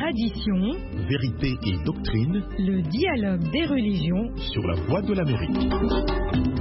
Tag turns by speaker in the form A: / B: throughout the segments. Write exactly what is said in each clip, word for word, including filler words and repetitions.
A: tradition,
B: vérité et doctrine,
A: le dialogue des religions
B: sur la voie de l'Amérique.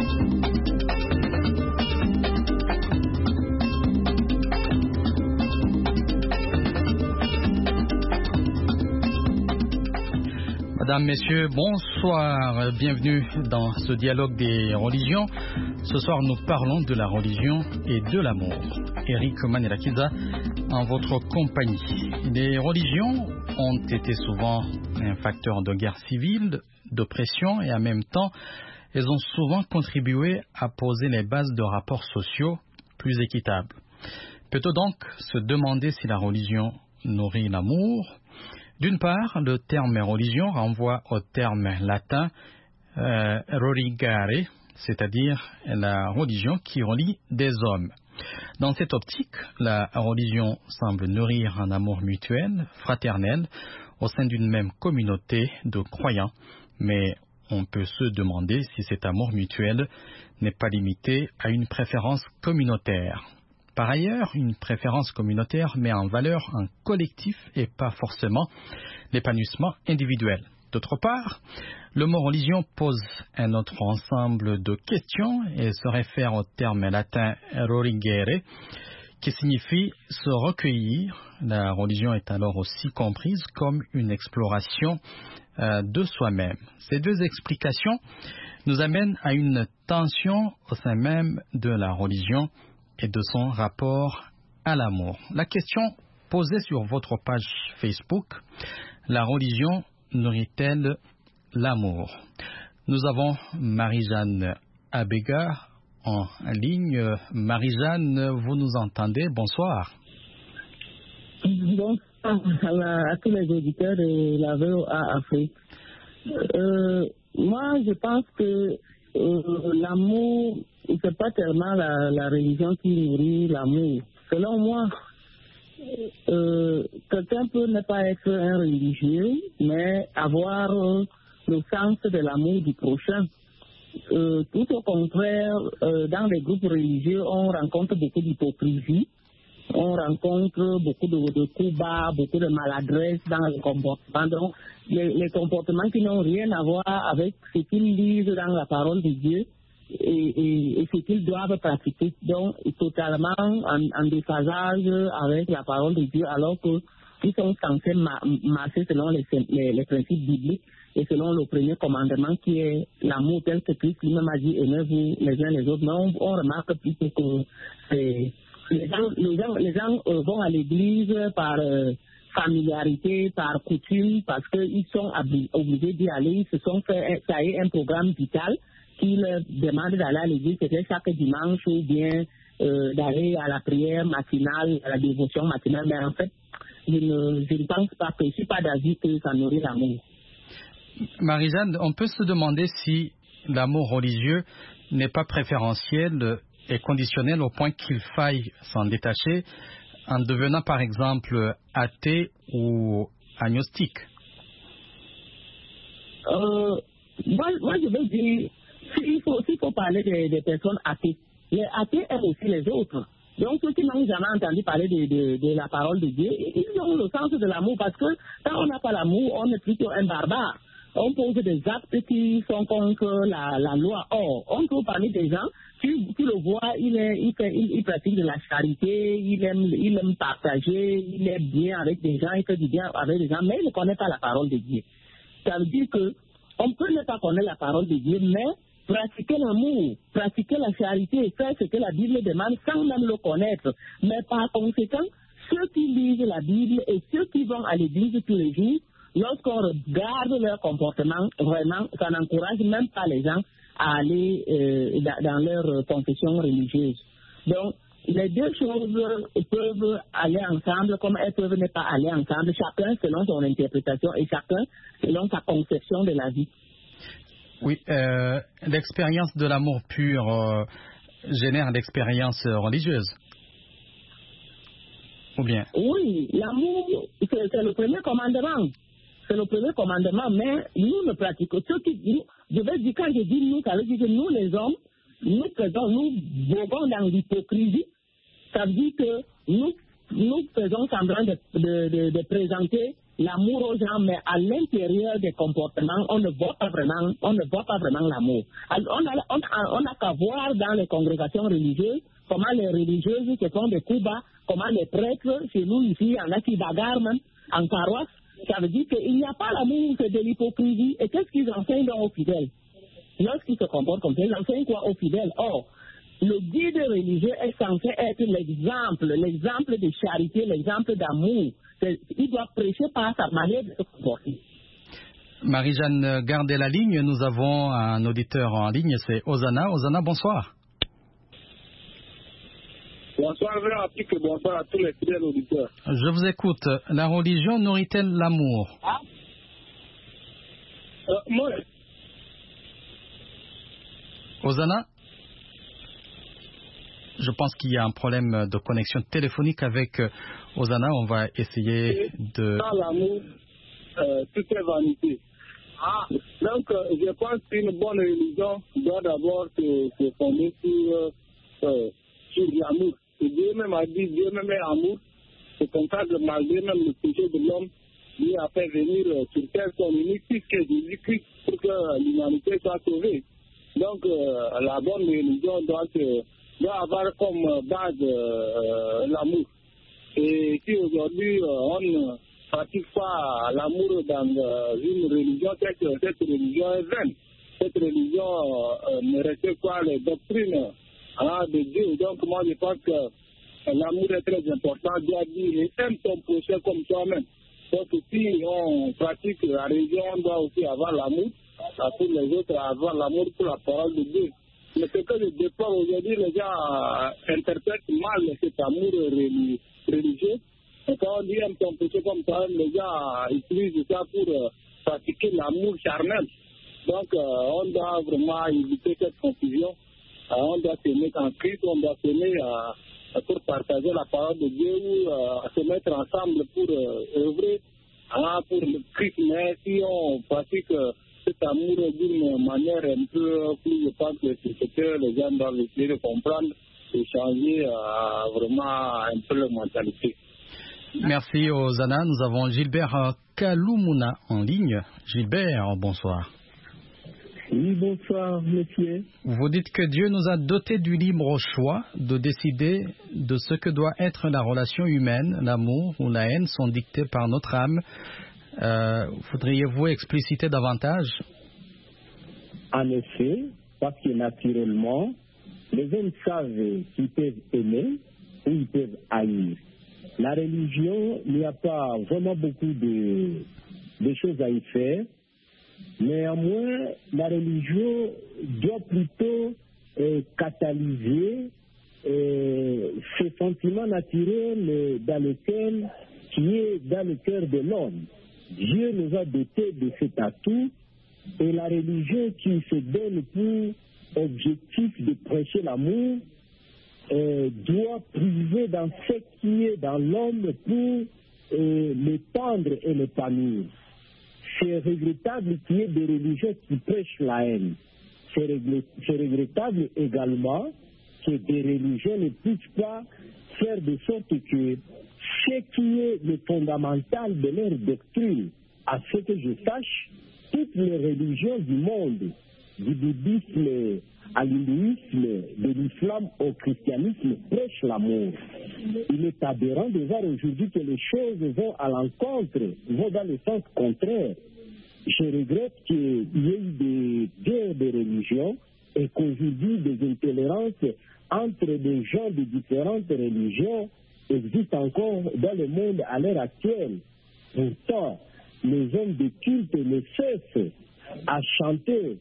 C: Mesdames, Messieurs, bonsoir, bienvenue dans ce dialogue des religions. Ce soir, nous parlons de la religion et de l'amour. Eric Manelakiza, en votre compagnie. Les religions ont été souvent un facteur de guerre civile, d'oppression et en même temps, elles ont souvent contribué à poser les bases de rapports sociaux plus équitables. Peut-on donc se demander si la religion nourrit l'amour ? D'une part, le terme religion renvoie au terme latin euh, religare, c'est-à-dire la religion qui relie des hommes. Dans cette optique, la religion semble nourrir un amour mutuel, fraternel, au sein d'une même communauté de croyants, mais on peut se demander si cet amour mutuel n'est pas limité à une préférence communautaire. Par ailleurs, une préférence communautaire met en valeur un collectif et pas forcément l'épanouissement individuel. D'autre part, le mot religion pose un autre ensemble de questions et se réfère au terme latin religere, qui signifie se recueillir. La religion est alors aussi comprise comme une exploration euh, de soi-même. Ces deux explications nous amènent à une tension au sein même de la religion et de son rapport à l'amour. La question posée sur votre page Facebook, la religion nourrit-elle l'amour? Nous avons Marie-Jeanne Abega en ligne. Marie-Jeanne, vous nous entendez? Bonsoir.
D: Bonsoir à, la, à tous les auditeurs de la V O A Afrique. Euh, moi, je pense que euh, l'amour, c'est pas tellement la, la religion qui nourrit l'amour. Selon moi, euh, quelqu'un peut ne pas être un religieux, mais avoir euh, le sens de l'amour du prochain. Euh, tout au contraire, euh, dans les groupes religieux, on rencontre beaucoup d'hypocrisie, on rencontre beaucoup de, de coups bas, beaucoup de maladresse dans le comportement. Donc, les, les comportements qui n'ont rien à voir avec ce qu'ils lisent dans la parole de Dieu. Et, et, et ce qu'ils doivent pratiquer, donc totalement en, en déphasage avec la parole de Dieu, alors qu'ils sont censés ma, marcher selon les, les, les principes bibliques et selon le premier commandement qui est l'amour tel que Christ lui-même a dit, aimez-vous les uns les autres. Mais on, on remarque plutôt que c'est, les gens, les gens, les gens euh, vont à l'église par euh, familiarité, par coutume, parce qu'ils sont obligés d'y aller, ils se sont fait tailler un programme vital qu'ils demandent d'aller à l'église, c'était chaque dimanche ou bien euh, d'aller à la prière matinale, à la dévotion matinale. Mais en fait, je ne, je ne pense pas que je ne suis pas d'avis que ça nourrit l'amour.
C: Marie-Jeanne, on peut se demander si l'amour religieux n'est pas préférentiel et conditionnel au point qu'il faille s'en détacher en devenant par exemple athée ou agnostique.
D: Euh, moi, moi, je veux dire, s'il faut, s'il faut parler des, des personnes athées, les athées aiment aussi les autres. Donc, ceux qui n'ont jamais entendu parler de, de, de la parole de Dieu, ils ont le sens de l'amour, parce que quand on n'a pas l'amour, on est plutôt un barbare. On pose des actes qui sont contre la, la loi. Or, on trouve parmi des gens, tu, tu le vois, il, est, il, fait, il, il pratique de la charité, il aime, il aime partager, il est bien avec des gens, il fait du bien avec des gens, mais il ne connaît pas la parole de Dieu. Ça veut dire que on peut ne pas connaître la parole de Dieu, mais pratiquer l'amour, pratiquer la charité, faire ce que la Bible demande sans même le connaître. Mais par conséquent, ceux qui lisent la Bible et ceux qui vont à l'église tous les jours, lorsqu'on regarde leur comportement, vraiment, ça n'encourage même pas les gens à aller euh, dans leur confession religieuse. Donc, les deux choses peuvent aller ensemble, comme elles peuvent ne pas aller ensemble, chacun selon son interprétation et chacun selon sa conception de la vie.
C: Oui, euh, l'expérience de l'amour pur euh, génère l'expérience religieuse. Ou bien?
D: Oui, l'amour, c'est, c'est le premier commandement. C'est le premier commandement, mais nous ne pratiquons. Ceux qui, nous, je vais dire, quand je dis nous, ça veut dire que nous, les hommes, nous faisons, nous voguons dans l'hypocrisie. Ça veut dire que nous nous faisons semblant de, de, de, de présenter l'amour aux gens, mais à l'intérieur des comportements, on ne voit pas vraiment, on ne voit pas vraiment l'amour. Alors, on a, on a, on a qu'à voir dans les congrégations religieuses comment les religieuses se font des coups bas, comment les prêtres, chez nous ici, il y en a qui bagarrent même en paroisse. Ça veut dire qu'il n'y a pas l'amour, c'est de l'hypocrisie. Et qu'est-ce qu'ils enseignent donc aux fidèles? Lorsqu'ils se comportent comme ça, ils enseignent quoi aux fidèles? Or, le guide religieux est censé être l'exemple, l'exemple de charité, l'exemple d'amour. Il doit prêcher par sa manière de se comporter.
C: Marie-Jeanne, gardez la ligne. Nous avons un auditeur en ligne, c'est Osana. Osana, bonsoir.
E: Bonsoir, Afrique, bonsoir à tous les fidèles auditeurs.
C: Je vous écoute. La religion nourrit-elle l'amour?
E: Ah. euh, Moi.
C: Osana? Je pense qu'il y a un problème de connexion téléphonique avec Osana. On va essayer de...
E: Dans l'amour, euh, tout est vanité. Ah. Donc, euh, je pense qu'une bonne religion doit d'abord se, se fonder sur, euh, sur l'amour. Et Dieu même a dit, Dieu même est amour. C'est comme ça que malgré même le péché de l'homme, Dieu a fait venir euh, sur terre son unique fils que Jésus-Christ pour que l'humanité soit sauvée. Donc, euh, la bonne religion doit, se, doit avoir comme base euh, l'amour. Et si aujourd'hui euh, on ne pratique pas l'amour dans euh, une religion, c'est que cette religion est vaine. Cette religion euh, ne respecte pas les doctrines hein, de Dieu. Donc, moi, je pense que l'amour est très important. Dieu a dit, aime ton prochain comme toi-même. Donc, si on pratique la religion, on doit aussi avoir l'amour. Pour les autres, avoir l'amour pour la parole de Dieu. Mais ce que je déplore aujourd'hui, les gens euh, interprètent mal cet amour religieux. Et quand on dit aime ton péché comme ça, les gens euh, utilisent ça pour euh, pratiquer l'amour charnel. Donc, euh, on doit vraiment éviter cette confusion. Euh, on doit se mettre en Christ, on doit se mettre euh, pour partager la parole de Dieu, euh, se mettre ensemble pour euh, œuvrer hein, pour le Christ. Mais si on pratique euh, cet amour d'une manière un peu plus, je pense que c'est ce que les gens doivent essayer de comprendre et changer euh, vraiment un peu leur mentalité.
C: Merci Osana. Nous avons Gilbert Kaloumuna en ligne. Gilbert, bonsoir.
F: Oui, bonsoir, monsieur.
C: Vous dites que Dieu nous a dotés du libre choix de décider de ce que doit être la relation humaine. L'amour ou la haine sont dictés par notre âme. Euh, Voudriez-vous expliciter davantage?
F: En effet, parce que naturellement, les hommes savent qu'ils peuvent aimer ou ils peuvent haïr. La religion, il n'y a pas vraiment beaucoup de, de choses à y faire. Néanmoins, la religion doit plutôt euh, catalyser euh, ce sentiment naturel dans lequel, qui est dans le cœur de l'homme. Dieu nous a dotés de cet atout et la religion qui se donne pour objectif de prêcher l'amour euh, doit puiser dans ce qui est dans l'homme pour euh, l'étendre et l'épanouir. C'est regrettable qu'il y ait des religions qui prêchent la haine. C'est regrettable également que des religions ne puissent pas faire de sorte que ce qui est le fondamental de leur doctrine, à ce que je sache, toutes les religions du monde, du bouddhisme à l'hindouisme, de l'islam au christianisme, prêchent l'amour. Il est aberrant de voir aujourd'hui que les choses vont à l'encontre, vont dans le sens contraire. Je regrette qu'il y ait eu des guerres de religion et qu'aujourd'hui des intolérances entre des gens de différentes religions existent encore dans le monde à l'heure actuelle. Pourtant, les hommes de culte ne cessent à chanter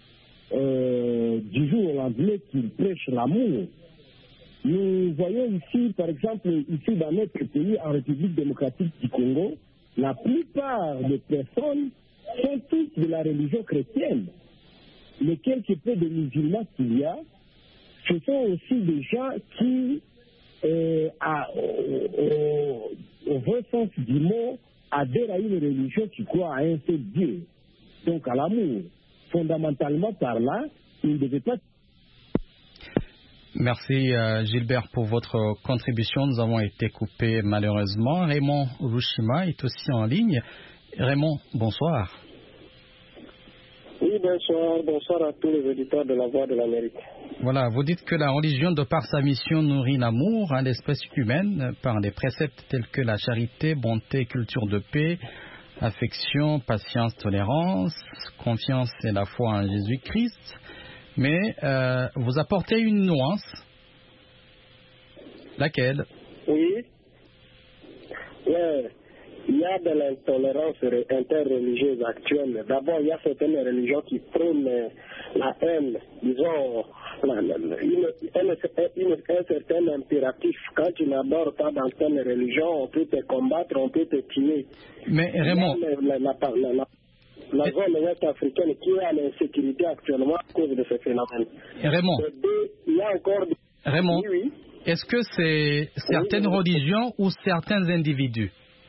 F: euh, du jour au lendemain qu'ils prêchent l'amour. Nous voyons ici, par exemple, ici dans notre pays, en République démocratique du Congo, la plupart des personnes sont tous de la religion chrétienne. Les quelques peu de musulmans qu'il y a, ce sont aussi des gens qui, euh, à, au, au, au vrai sens du mot, adhèrent à une religion qui croit à un seul Dieu, donc à l'amour. Fondamentalement par là, il ne devait pas...
C: Merci euh, Gilbert pour votre contribution. Nous avons été coupés malheureusement. Raymond Rushima est aussi en ligne. Raymond, bonsoir.
G: Oui, bonsoir. Bonsoir à tous les auditeurs de la Voix de l'Amérique.
C: Voilà, vous dites que la religion, de par sa mission, nourrit l'amour à l'espèce humaine par des préceptes tels que la charité, bonté, culture de paix, affection, patience, tolérance, confiance et la foi en Jésus-Christ. Mais euh, vous apportez une nuance. Laquelle?
G: Oui. Ouais. Il y a de l'intolérance interreligieuse actuelle. D'abord, il y a certaines religions qui prônent la haine, disons, la, la, une, une, une, un certain impératif. Quand tu n'adores pas dans telle religion, on peut te combattre, on peut te tuer.
C: Mais Raymond...
G: La, la, la, la, la zone ouest africaine qui est à l'insécurité actuellement à cause de ce phénomène.
C: Raymond,
G: deux, il y a encore des...
C: Raymond
G: oui, oui.
C: Est-ce que c'est certaines oui, religions ou certains individus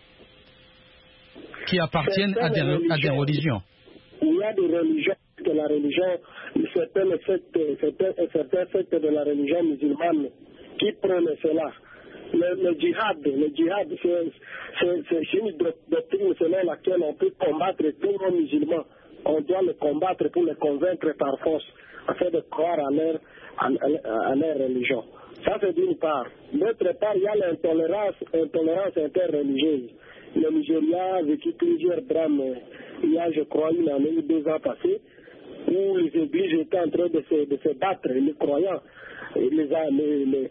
C: qui appartiennent à des, religions. à des religions?
G: Il y a des religions, que la religion, certaines sectes, certains, certains sectes de la religion musulmane qui prennent cela. Le, le djihad, le djihad, c'est une doctrine selon laquelle on peut combattre tous les musulmans. On doit les combattre pour les convaincre par force, afin de croire à leur, à, à, à leur religion. Ça, c'est d'une part. D'autre part, il y a l'intolérance intolérance interreligieuse. Le Nigeria a vécu plusieurs drames, il y a, je crois, une année ou deux ans passés, où les églises étaient en train de se, de se battre, les croyants. Les, les, les,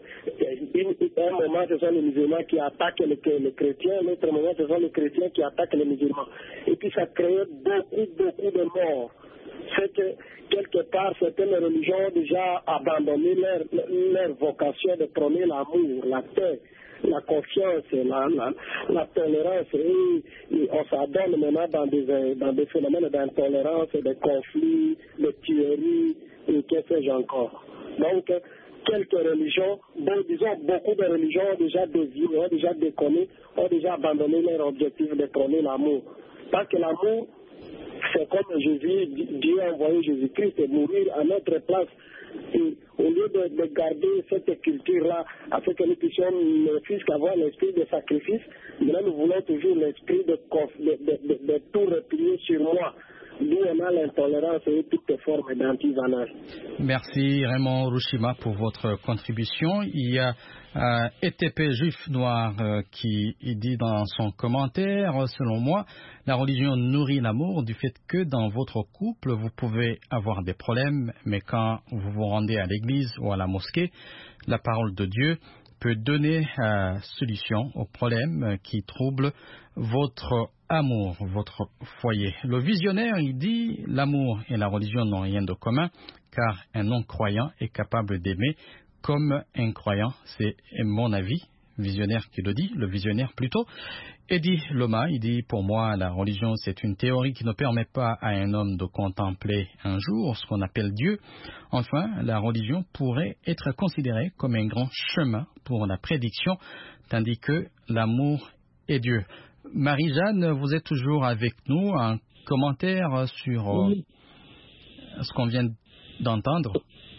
G: un moment, ce sont les musulmans qui attaquent les, les chrétiens, l'autre moment, ce sont les chrétiens qui attaquent les musulmans. Et puis, ça crée beaucoup, beaucoup de morts. C'est que, quelque part, certaines religions ont déjà abandonné leur, leur vocation de prôner l'amour, la paix, la confiance, la, la, la tolérance. Et, et on s'adonne maintenant dans des, dans des phénomènes d'intolérance, de conflits, de tueries, et que sais-je encore. Donc, quelques religions, bon, disons beaucoup de religions ont déjà dévié, ont déjà déconné, ont déjà abandonné leur objectif de prôner l'amour. Parce que l'amour, c'est comme Jésus, Dieu a envoyé Jésus-Christ et mourir à notre place. Et au lieu de, de garder cette culture-là, afin que nous puissions ne fût qu'avoir l'esprit de sacrifice, là nous voulons toujours l'esprit de, de, de, de, de tout replier sur moi. D'où on a l'intolérance et toutes formes d'antivanage.
C: Merci Raymond Rushima pour votre contribution. Il y a euh, E T P Juif Noir euh, qui dit dans son commentaire, selon moi, la religion nourrit l'amour du fait que dans votre couple, vous pouvez avoir des problèmes, mais quand vous vous rendez à l'église ou à la mosquée, la parole de Dieu peut donner euh, solution aux problèmes qui troublent votre amour, votre foyer. Le visionnaire, il dit, l'amour et la religion n'ont rien de commun, car un non-croyant est capable d'aimer comme un croyant. C'est mon avis, visionnaire qui le dit, le visionnaire plutôt. Eddie Loma, il dit, pour moi, la religion, c'est une théorie qui ne permet pas à un homme de contempler un jour ce qu'on appelle Dieu. Enfin, la religion pourrait être considérée comme un grand chemin pour la prédiction, tandis que l'amour est Dieu. Marie-Jeanne, vous êtes toujours avec nous. Un commentaire sur euh,
D: oui.
C: ce qu'on vient d'entendre?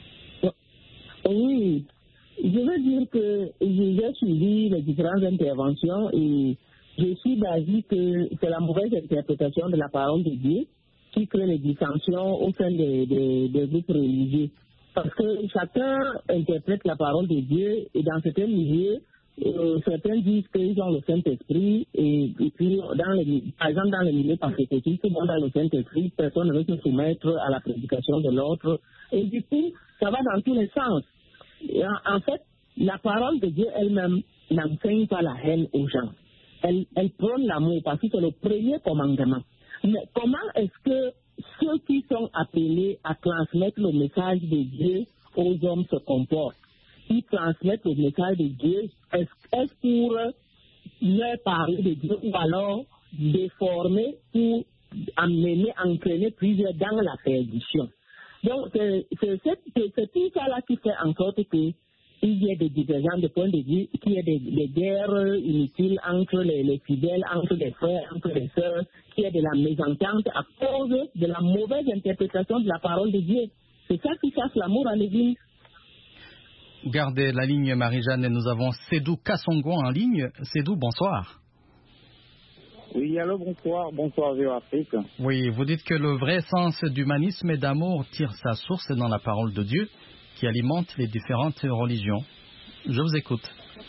D: Oui, je veux dire que j'ai suivi les différentes interventions et je suis d'avis que c'est la mauvaise interprétation de la parole de Dieu qui crée les dissensions au sein des, des, des groupes religieux. Parce que chacun interprète la parole de Dieu et dans certains milieux, Euh, certains disent qu'ils ont le Saint-Esprit et, et puis, dans les, par exemple, dans les milieux paraphétiques, dans le Saint-Esprit, personne ne veut se soumettre à la prédication de l'autre. Et du coup, ça va dans tous les sens. Et en, en fait, la parole de Dieu elle-même n'enseigne pas la haine aux gens. Elle, elle prône l'amour parce que c'est le premier commandement. Mais comment est-ce que ceux qui sont appelés à transmettre le message de Dieu aux hommes se comportent? Qui transmettent le message de Dieu, est-ce, est-ce pour leur parler de Dieu ou alors déformer pour amener, entraîner plusieurs dans la perdition. Donc, c'est, c'est, c'est, c'est tout ça là qui fait en sorte qu'il y ait des divergences de point de vue, qu'il y ait des, des guerres inutiles entre les, les fidèles, entre les frères, entre les sœurs, qu'il y ait de la mésentente à cause de la mauvaise interprétation de la parole de Dieu. C'est ça qui casse l'amour à l'Église.
C: gardez la ligne Marie-Jeanne et nous avons Sédou Kassongo en ligne. Sédou, bonsoir.
H: Oui, allô, bonsoir. Bonsoir, V O Afrique.
C: Oui, vous dites que le vrai sens d'humanisme et d'amour tire sa source dans la parole de Dieu qui alimente les différentes religions. Je vous écoute.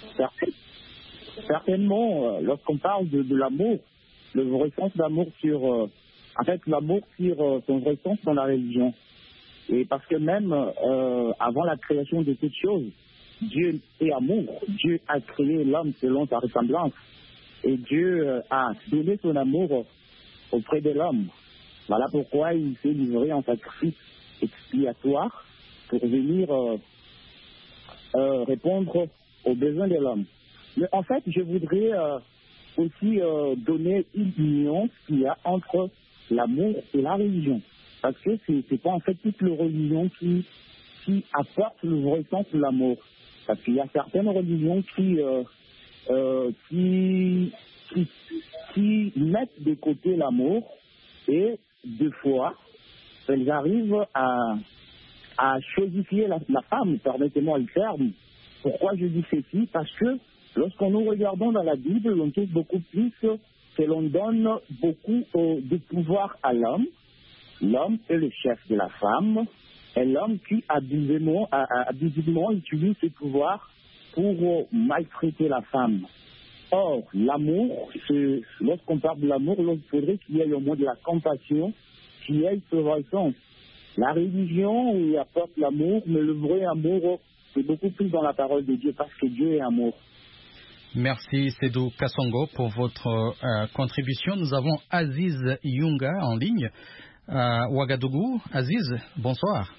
H: Certainement, lorsqu'on parle de, de l'amour, le vrai sens d'amour sur... Euh, en fait, l'amour tire euh, son vrai sens dans la religion. Et parce que même euh, avant la création de toutes choses, Dieu est amour. Dieu a créé l'homme selon sa ressemblance. Et Dieu euh, a donné son amour auprès de l'homme. Voilà pourquoi il s'est livré en sacrifice expiatoire pour venir euh, euh, répondre aux besoins de l'homme. Mais en fait, je voudrais euh, aussi euh, donner une nuance qu'il y a entre l'amour et la religion. Parce que c'est, c'est pas en fait toute la religion qui, qui apporte le vrai sens de l'amour. Parce qu'il y a certaines religions qui, euh, euh, qui, qui, qui mettent de côté l'amour et deux fois, elles arrivent à, à chosifier la, la femme, permettez-moi le terme. Pourquoi je dis ceci? Parce que lorsqu'on nous regardons dans la Bible, on trouve beaucoup plus que l'on donne beaucoup euh, de pouvoir à l'homme. L'homme est le chef de la femme, et l'homme qui abusivement, abusivement utilise ses pouvoirs pour maltraiter la femme. Or, l'amour, c'est, lorsqu'on parle de l'amour, il faudrait qu'il y ait au moins de la compassion, qu'il y ait ce vrai sens. La religion y apporte l'amour, mais le vrai amour, c'est beaucoup plus dans la parole de Dieu, parce que Dieu est amour.
C: Merci Sédou Kassongo pour votre euh, contribution. Nous avons Aziz Yunga en ligne à Ouagadougou. Aziz, bonsoir.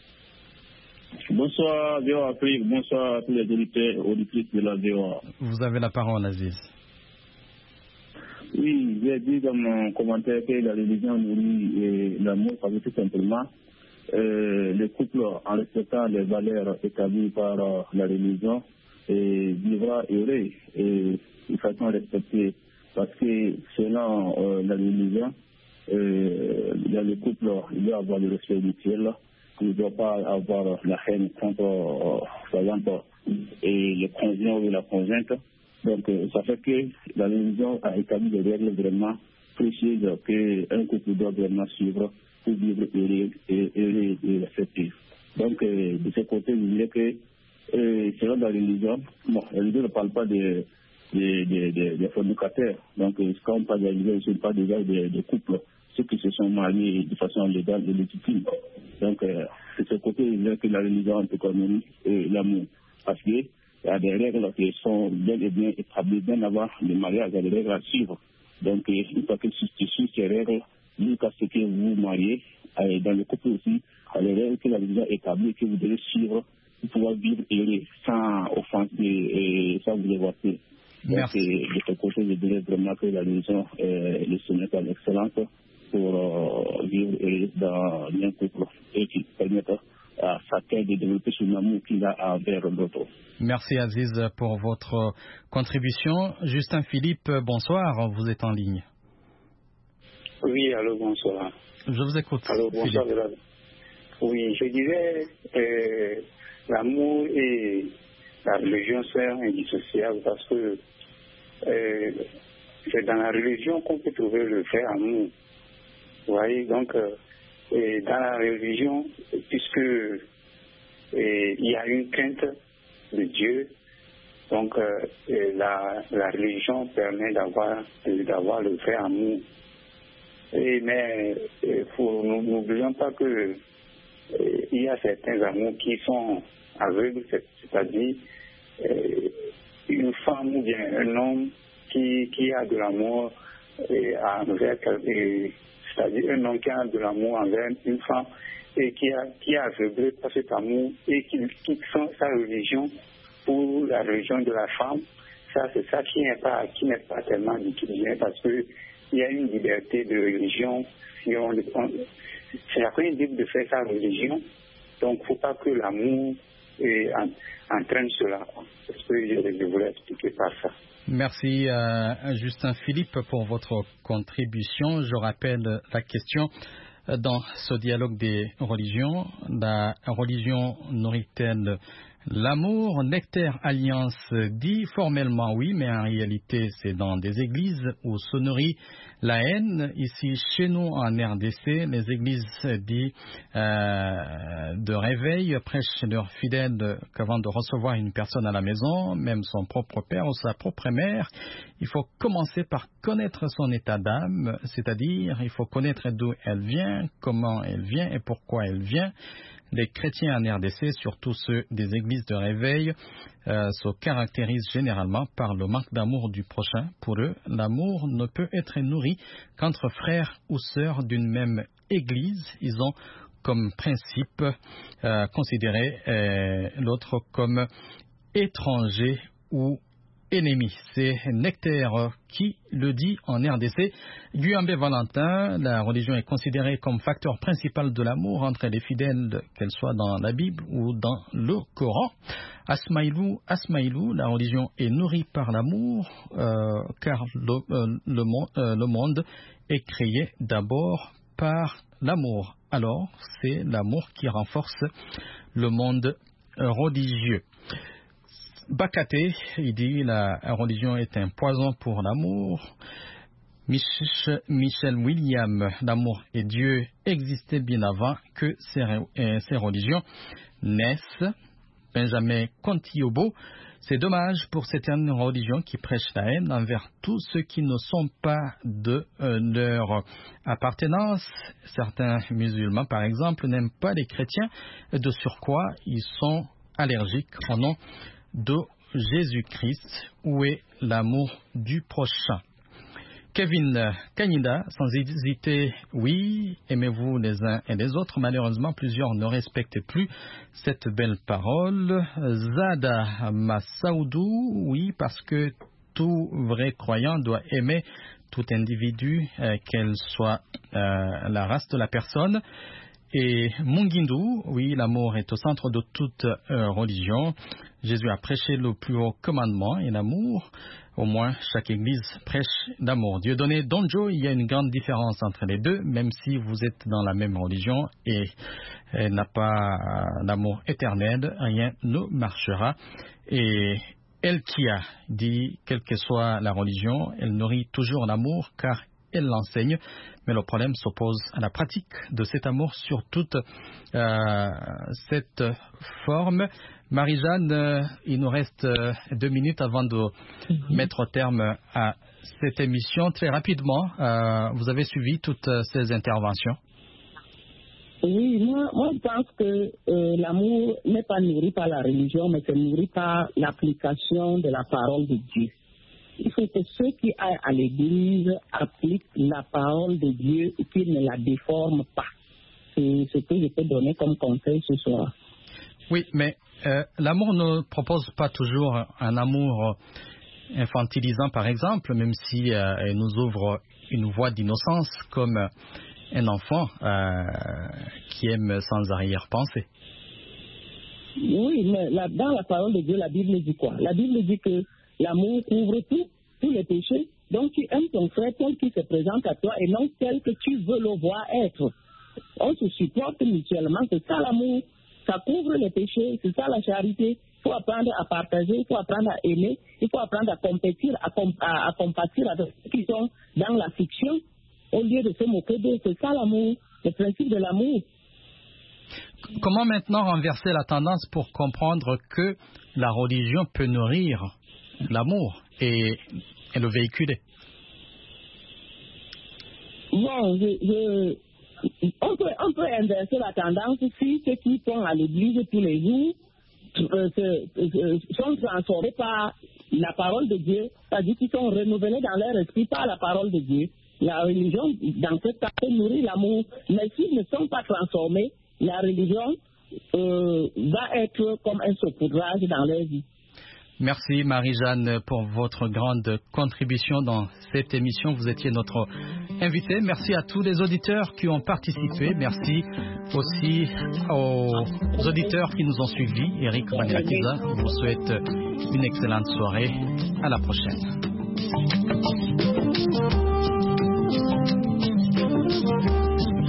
I: Bonsoir V O Afrique, bonsoir à tous les auditeurs auditrices de la V O A.
C: Vous avez la parole, Aziz.
I: Oui, j'ai dit dans mon commentaire que la religion nourrit l'amour, parce que tout simplement, euh, le couple, en respectant les valeurs établies par euh, la religion, et vivra heureux et de façon respectée, parce que selon euh, la religion, euh, dans le couple, il doit avoir le respect mutuel, il ne doit pas avoir la haine contre, euh, par exemple, et le conjoint ou la conjointe. Donc, euh, ça fait que la religion a établi des règles vraiment précises qu'un couple doit vraiment suivre pour vivre heureux et, et, et respecté. Donc, euh, de ce côté, je dirais que Et selon la religion, bon, la religion ne parle pas de, de, de, de, de fornicateurs. Donc, quand on parle de la religion, ce ne sont pas déjà des de couples, ceux qui se sont mariés de façon légale et légitime. Donc, euh, c'est ce côté que la religion a économique et l'amour. Parce qu'il y a des règles qui sont bien et bien établies, bien avant le mariage, il y a des règles à suivre. Donc, une fois que tu suis ces règles, jusqu'à ce que vous vous mariez, et dans le couple aussi, il y a des règles que la religion a établies que vous devez suivre pour pouvoir vivre heureux, sans offenser et sans vous dévoiler. Donc, de ce côté, je dirais vraiment que la religion est le sommet en excellence pour euh, vivre heureux dans un couple et qui permettent à chacun de développer son amour qu'il a envers l'autre.
C: Merci Aziz pour votre contribution. Justin Philippe, bonsoir, vous êtes en ligne.
J: Oui, allô, bonsoir.
C: Je vous écoute.
J: Allô, bonsoir. Philippe. Oui, je dirais... Euh, L'amour et la religion sont indissociables parce que euh, c'est dans la religion qu'on peut trouver le vrai amour. Vous voyez, donc, euh, et dans la religion, puisque et, il y a une crainte de Dieu, donc euh, la, la religion permet d'avoir, d'avoir le vrai amour. Et, mais faut, nous n'oublions pas que il y a certains amours qui sont aveugles, c'est-à-dire euh, une femme ou bien un homme qui, qui a de l'amour envers, c'est-à-dire un homme qui a de l'amour envers une femme et qui, a, qui est aveuglé par cet amour et qui quitte sa religion pour la religion de la femme. Ça, c'est ça qui n'est pas, qui n'est pas tellement utilisé parce qu'il y a une liberté de religion. Si on, on, c'est la première libre de faire sa religion, donc il ne faut pas que l'amour eh, en, entraîne cela. C'est ce que je, je voulais expliquer par ça.
C: Merci euh, Justin Philippe pour votre contribution. Je rappelle la question dans ce dialogue des religions. La religion nourrit-elle L'amour, Nectaire Alliance dit formellement oui, mais en réalité c'est dans des églises où se nourrit la haine. Ici, chez nous en R D C, les églises disent euh, de réveil prêchent leurs fidèles qu'avant de recevoir une personne à la maison, même son propre père ou sa propre mère, il faut commencer par connaître son état d'âme, c'est-à-dire il faut connaître d'où elle vient, comment elle vient et pourquoi elle vient. Les chrétiens en R D C, surtout ceux des églises de réveil, euh, se caractérisent généralement par le manque d'amour du prochain. Pour eux, l'amour ne peut être nourri qu'entre frères ou sœurs d'une même église. Ils ont comme principe euh, considéré euh, l'autre comme étranger ou ennemi. C'est Nectaire qui le dit en R D C. Guyambé Valentin, la religion est considérée comme facteur principal de l'amour entre les fidèles, qu'elle soit dans la Bible ou dans le Coran. Asmaïlou, Asmaïlou, la religion est nourrie par l'amour, euh, car le, euh, le, euh, le monde est créé d'abord par l'amour. Alors, c'est l'amour qui renforce le monde religieux. Bakaté, il dit la religion est un poison pour l'amour. Michel William, l'amour et Dieu existaient bien avant que ces, ces religions naissent. Benjamin Contiobo, c'est dommage pour certaines religions qui prêchent la haine envers tous ceux qui ne sont pas de euh, leur appartenance. Certains musulmans, par exemple, n'aiment pas les chrétiens. De surcroît, ils sont allergiques au nom de Jésus-Christ. Où est l'amour du prochain? Kevin Kanida, sans hésiter, oui, aimez-vous les uns et les autres. Malheureusement, plusieurs ne respectent plus cette belle parole. Zada Massaoudou, oui, parce que tout vrai croyant doit aimer tout individu, euh, qu'elle soit euh, la race de la personne. Et Mungindu, oui, l'amour est au centre de toute euh, religion. Jésus a prêché le plus haut commandement et l'amour. Au moins, chaque église prêche l'amour. Dieudonné Donjo, il y a une grande différence entre les deux, même si vous êtes dans la même religion et elle n'a pas l'amour éternel, rien ne marchera. Et elle qui a dit, quelle que soit la religion, elle nourrit toujours l'amour car elle l'enseigne, mais le problème s'oppose à la pratique de cet amour sur toute euh, cette forme. Marie-Jeanne, euh, il nous reste euh, deux minutes avant de mm-hmm. mettre terme à cette émission. Très rapidement, euh, vous avez suivi toutes euh, ces interventions?
D: Oui, moi, moi je pense que euh, l'amour n'est pas nourri par la religion, mais c'est nourri par l'application de la parole de Dieu. Il faut que ceux qui aillent à l'église appliquent la parole de Dieu et qu'ils ne la déforment pas. C'est ce que je peux donner comme conseil ce soir.
C: Oui, mais euh, l'amour ne propose pas toujours un amour infantilisant, par exemple, même si euh, elle nous ouvre une voie d'innocence comme un enfant euh, qui aime sans arrière-pensée.
D: Oui, mais là, dans la parole de Dieu, la Bible dit quoi? La Bible dit que l'amour couvre tout, tous les péchés. Donc tu aimes ton frère tel qu'il se présente à toi et non tel que tu veux le voir être. On se supporte mutuellement, c'est ça l'amour. Ça couvre les péchés, c'est ça la charité. Il faut apprendre à partager, il faut apprendre à aimer, il faut apprendre à compétir, à, comp à, à compatir avec ceux qui sont dans la fiction, au lieu de se moquer d'eux. C'est ça l'amour, le principe de l'amour.
C: Comment maintenant renverser la tendance pour comprendre que la religion peut nourrir l'amour et, et le véhiculer?
D: Bon, je, je, on, peut, on peut inverser la tendance si ceux qui sont à l'église tous les jours euh, se, euh, sont transformés par la parole de Dieu, c'est-à-dire qu'ils sont renouvelés dans leur esprit par la parole de Dieu. La religion, dans ce cas, nourrit l'amour, mais s'ils ne sont pas transformés, la religion euh, va être comme un saupoudrage dans leur vie.
C: Merci Marie-Jeanne pour votre grande contribution dans cette émission. Vous étiez notre invitée. Merci à tous les auditeurs qui ont participé. Merci aussi aux auditeurs qui nous ont suivis. Eric Manilakiza vous souhaite une excellente soirée. À la prochaine.